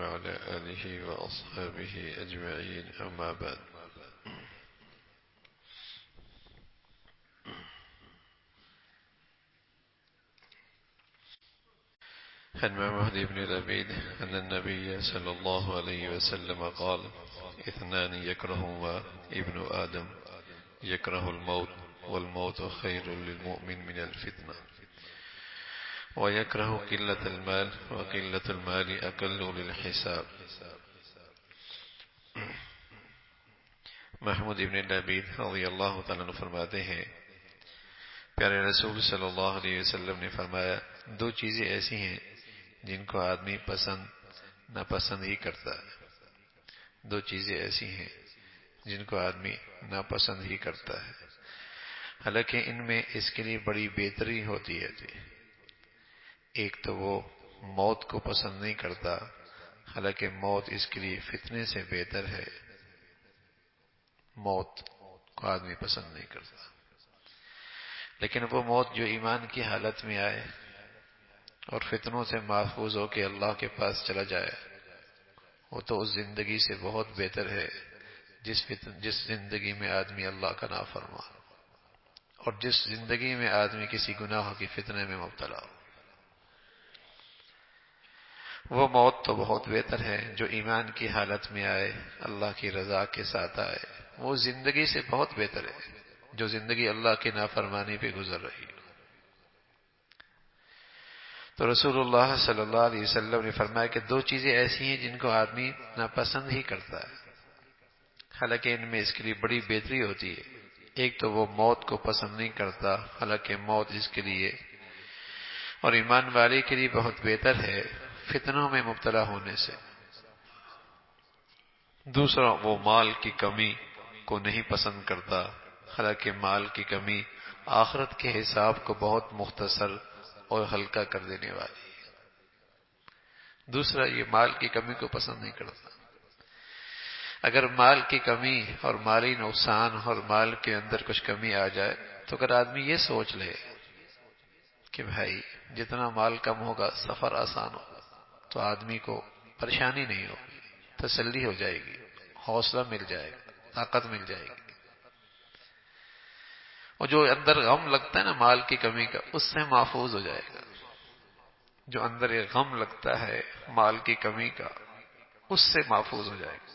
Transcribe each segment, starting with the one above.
وعلى آله وأصحابه أجمعين أما بعد. عن معمر بن لبيد أن النبي صلى الله عليه وسلم قال: اثنان يكرههما ابن آدم، يكره الموت والموت خير للمؤمن من الفتنة، ويكره قلة المال وقلة المال أقل للحساب. محمود ابن لبید رضی اللہ تعالیٰ عنہ فرماتے ہیں پیارے رسول صلی اللہ علیہ وسلم نے فرمایا دو چیزیں ایسی ہیں جن کو آدمی پسند ناپسند ہی کرتا ہے. دو چیزیں ایسی ہیں جن کو آدمی ناپسند ہی کرتا ہے، حالانکہ ان میں اس کے لیے بڑی بہتری ہوتی ہے. ایک تو وہ موت کو پسند نہیں کرتا، حالانکہ موت اس کے لیے فتنے سے بہتر ہے. موت کو آدمی پسند نہیں کرتا، لیکن وہ موت جو ایمان کی حالت میں آئے اور فتنوں سے محفوظ ہو کے اللہ کے پاس چلا جائے، وہ تو اس زندگی سے بہت بہتر ہے جس زندگی میں آدمی اللہ کا نافرمان اور جس زندگی میں آدمی کسی گناہ کی فتنے میں مبتلا ہو. وہ موت تو بہت بہتر ہے جو ایمان کی حالت میں آئے، اللہ کی رضا کے ساتھ آئے. وہ زندگی سے بہت بہتر ہے جو زندگی اللہ کی نافرمانی پہ گزر رہی ہے. تو رسول اللہ صلی اللہ علیہ وسلم نے فرمایا کہ دو چیزیں ایسی ہیں جن کو آدمی ناپسند ہی کرتا ہے، حالانکہ ان میں اس کے لیے بڑی بہتری ہوتی ہے. ایک تو وہ موت کو پسند نہیں کرتا، حالانکہ موت اس کے لیے اور ایمان والے کے لیے بہت بہتر ہے فتنوں میں مبتلا ہونے سے. دوسرا وہ مال کی کمی کو نہیں پسند کرتا، حالانکہ مال کی کمی آخرت کے حساب کو بہت مختصر اور ہلکا کر دینے والی ہے. دوسرا یہ مال کی کمی کو پسند نہیں کرتا. اگر مال کی کمی اور مالی نقصان اور مال کے اندر کچھ کمی آ جائے تو اگر آدمی یہ سوچ لے کہ بھائی جتنا مال کم ہوگا سفر آسان ہوگا تو آدمی کو پریشانی نہیں ہوگی، تسلی ہو جائے گی، حوصلہ مل جائے گا، طاقت مل جائے گی. اور جو اندر غم لگتا ہے نا مال کی کمی کا، اس سے محفوظ ہو جائے گا. جو اندر ایک غم لگتا ہے مال کی کمی کا، اس سے محفوظ ہو جائے گا.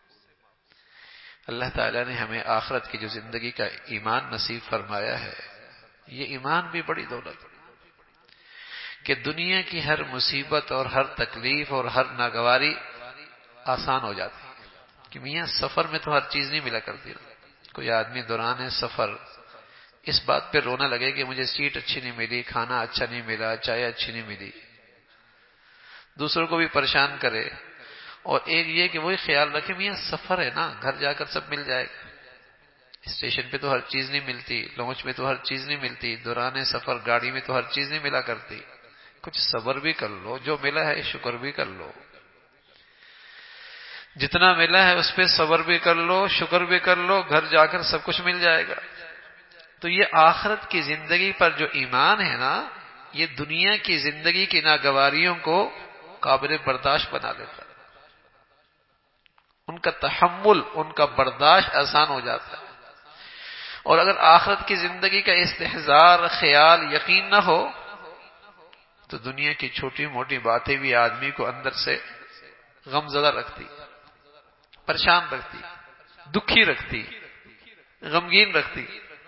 اللہ تعالیٰ نے ہمیں آخرت کی جو زندگی کا ایمان نصیب فرمایا ہے، یہ ایمان بھی بڑی دولت ہے کہ دنیا کی ہر مصیبت اور ہر تکلیف اور ہر ناگواری آسان ہو جاتی ہے. کہ میاں سفر میں تو ہر چیز نہیں ملا کرتی. کوئی آدمی دوران سفر اس بات پہ رونا لگے کہ مجھے سیٹ اچھی نہیں ملی، کھانا اچھا نہیں ملا، چائے اچھی نہیں ملی، دوسروں کو بھی پریشان کرے. اور ایک یہ کہ وہی خیال رکھے میاں سفر ہے نا، گھر جا کر سب مل جائے گا. اسٹیشن پہ تو ہر چیز نہیں ملتی، لانچ میں تو ہر چیز نہیں ملتی، دوران سفر گاڑی میں تو ہر چیز نہیں ملا کرتی. کچھ صبر بھی کر لو، جو ملا ہے شکر بھی کر لو. جتنا ملا ہے اس پہ صبر بھی کر لو، شکر بھی کر لو، گھر جا کر سب کچھ مل جائے گا. تو یہ آخرت کی زندگی پر جو ایمان ہے نا، یہ دنیا کی زندگی کی ناگواریوں کو قابل برداشت بنا دیتا ہے. ان کا تحمل، ان کا برداشت آسان ہو جاتا ہے. اور اگر آخرت کی زندگی کا استحضار، خیال، یقین نہ ہو تو دنیا کی چھوٹی موٹی باتیں بھی آدمی کو اندر سے غم زدہ رکھتی، پریشان رکھتی، دکھی رکھتی، غمگین رکھتی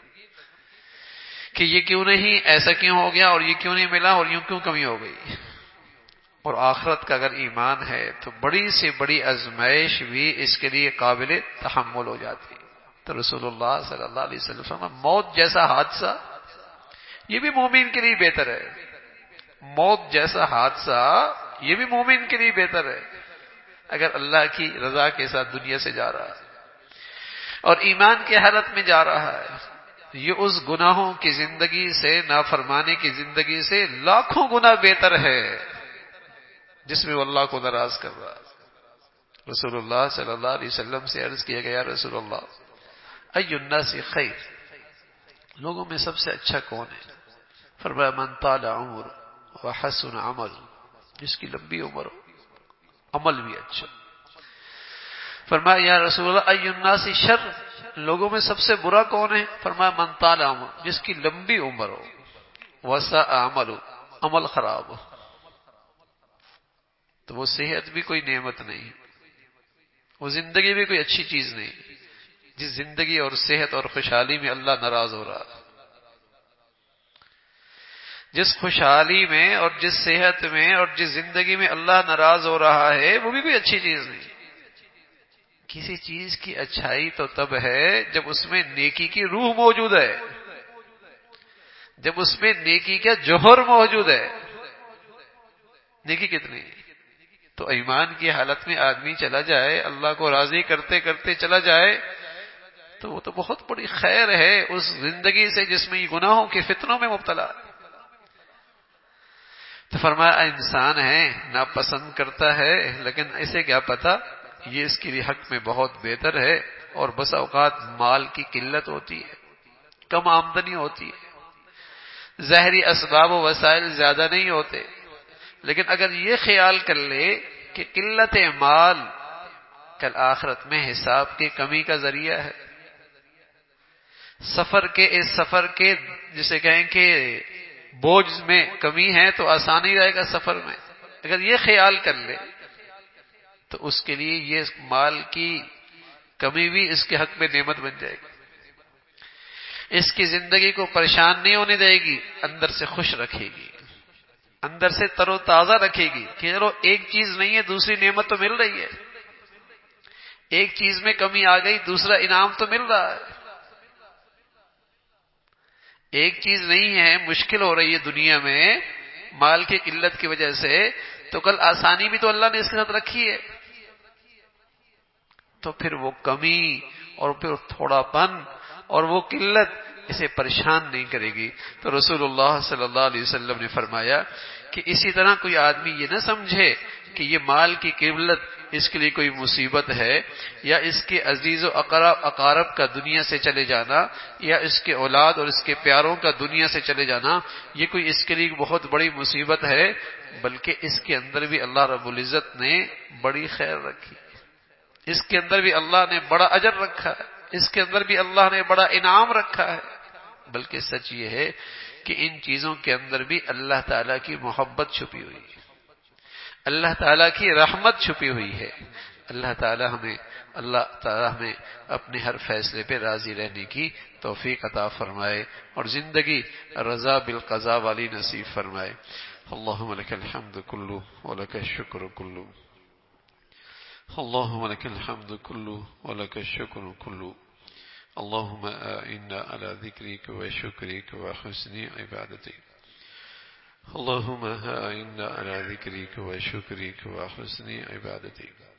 کہ یہ کیوں نہیں، ایسا کیوں ہو گیا، اور یہ کیوں نہیں ملا، اور یوں کیوں کمی ہو گئی. اور آخرت کا اگر ایمان ہے تو بڑی سے بڑی آزمائش بھی اس کے لیے قابل تحمل ہو جاتی ہے. تو رسول اللہ صلی اللہ علیہ وسلم فرمایا موت جیسا حادثہ یہ بھی مومن کے لیے بہتر ہے. موت جیسا حادثہ یہ بھی مومن کے لیے بہتر ہے اگر اللہ کی رضا کے ساتھ دنیا سے جا رہا ہے اور ایمان کی حالت میں جا رہا ہے. یہ اس گناہوں کی زندگی سے، نافرمانی کی زندگی سے لاکھوں گنا بہتر ہے جس میں وہ اللہ کو ناراض کر رہا ہے. رسول اللہ صلی اللہ علیہ وسلم سے عرض کیا گیا رسول اللہ ای الناس خیر، لوگوں میں سب سے اچھا کون ہے؟ فرمایا من طال عمر وحسن عمل، جس کی لمبی عمر ہو عمل بھی اچھا. فرمایا یا رسول اللہ ای الناس شر، لوگوں میں سب سے برا کون ہے؟ فرمایا من طال عمر، جس کی لمبی عمر ہو، وساء عمل، عمل خراب ہو. تو وہ صحت بھی کوئی نعمت نہیں، وہ زندگی بھی کوئی اچھی چیز نہیں جس زندگی اور صحت اور خوشحالی میں اللہ ناراض ہو رہا ہے. جس خوشحالی میں اور جس صحت میں اور جس زندگی میں اللہ ناراض ہو رہا ہے وہ بھی کوئی اچھی چیز نہیں. کسی چیز کی اچھائی تو تب ہے جب اس میں نیکی کی روح موجود ہے، جب اس میں نیکی کا جوہر موجود ہے. نیکی کتنی؟ تو ایمان کی حالت میں آدمی چلا جائے، اللہ کو راضی کرتے کرتے چلا جائے، تو وہ تو بہت بڑی خیر ہے اس زندگی سے جس میں یہ گناہوں کے فتنوں میں مبتلا ہے. تو فرمایا انسان ہے ناپسند کرتا ہے، لیکن اسے کیا پتا یہ اس کے لیے حق میں بہت بہتر ہے. اور بس اوقات مال کی قلت ہوتی ہے، کم آمدنی ہوتی ہے، ظاہری اسباب و وسائل زیادہ نہیں ہوتے، لیکن اگر یہ خیال کر لے کہ قلت مال کل آخرت میں حساب کی کمی کا ذریعہ ہے، اس سفر کے جسے کہیں کہ بوجھ میں کمی ہے تو آسانی رہے گا سفر میں، اگر یہ خیال کر لے تو اس کے لیے یہ مال کی کمی بھی اس کے حق میں نعمت بن جائے گی. اس کی زندگی کو پریشان نہیں ہونے دے گی، اندر سے خوش رکھے گی، اندر سے تر و تازہ رکھے گی کہ چلو ایک چیز نہیں ہے دوسری نعمت تو مل رہی ہے، ایک چیز میں کمی آ گئی دوسرا انعام تو مل رہا ہے. ایک چیز نہیں ہے مشکل ہو رہی ہے دنیا میں مال کی قلت کی وجہ سے، تو کل آسانی بھی تو اللہ نے اس کے ساتھ رکھی ہے. تو پھر وہ کمی اور پھر تھوڑا پن اور وہ قلت اسے پریشان نہیں کرے گی. تو رسول اللہ صلی اللہ علیہ وسلم نے فرمایا کہ اسی طرح کوئی آدمی یہ نہ سمجھے کہ یہ مال کی قلت اس کے لیے کوئی مصیبت ہے، یا اس کے عزیز و اقارب کا دنیا سے چلے جانا، یا اس کے اولاد اور اس کے پیاروں کا دنیا سے چلے جانا یہ کوئی اس کے لیے بہت بڑی مصیبت ہے، بلکہ اس کے اندر بھی اللہ رب العزت نے بڑی خیر رکھی، اس کے اندر بھی اللہ نے بڑا اجر رکھا ہے، اس کے اندر بھی اللہ نے بڑا انعام رکھا ہے. بلکہ سچ یہ ہے کہ ان چیزوں کے اندر بھی اللہ تعالیٰ کی محبت چھپی ہوئی ہے، اللہ تعالیٰ کی رحمت چھپی ہوئی ہے. اللہ تعالیٰ ہمیں اپنے ہر فیصلے پہ راضی رہنے کی توفیق عطا فرمائے اور زندگی رضا بالقضاء والی نصیب فرمائے. اللہم لک الحمد کلو ولک الشکر کلو، اللهم لك الحمد كله ولك الشكر كله، اللهم إنا على ذكرك وشكرك وحسن عبادتك، اللهم إنا على ذكرك وشكرك وحسن عبادتك.